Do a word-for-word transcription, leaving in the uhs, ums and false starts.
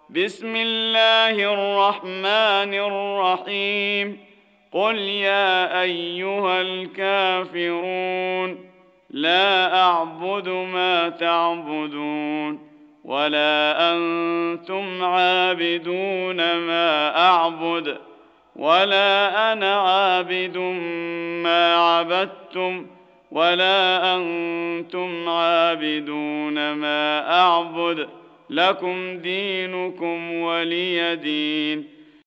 بسم الله الرحمن الرحيم قل يا أيها الكافرون لا أعبد ما تعبدون ولا أنتم عابدون ما أعبد ولا أنا عابد ما عبدتم ولا أنتم عابدون ما أعبد لكم دينكم ولي دين.